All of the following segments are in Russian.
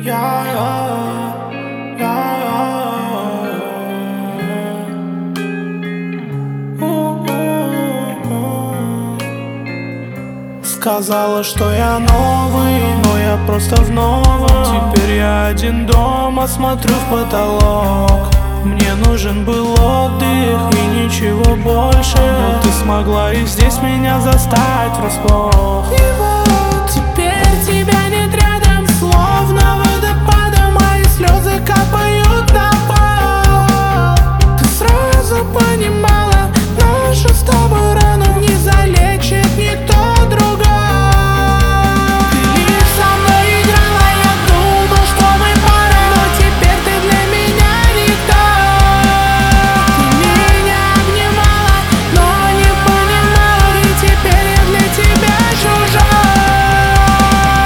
Я, Сказала, что я новый, но я просто в новом. Теперь я один дома, смотрю в потолок. Мне нужен был отдых и ничего больше, но ты смогла и здесь меня застать врасплох. И вот теперь тебя нет рядом, словно водопадом мои слезы капают на пол. Ты сразу понимала, нашу с тобой рану не залечит никто другой. Ты лишь со мной играла, я думал, что мы пара, но теперь ты для меня никто. Ты меня обнимала, но не понимала, и теперь я для тебя чужой.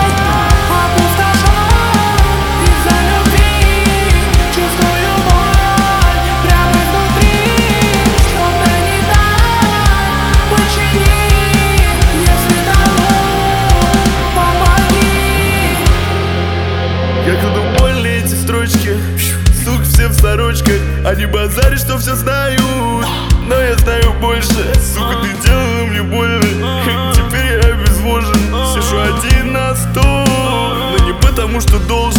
Опустошен из-за любви, чувствую боль прямо внутри. Что-то не так, почини, если того, помоги. Я кладу боль на эти строчки, сук все в сорочках. Они базарят, что все знают, но я знаю больше. Сука, ты делала мне больно, теперь я обезвожен. Сижу один на стол, но не потому что должен.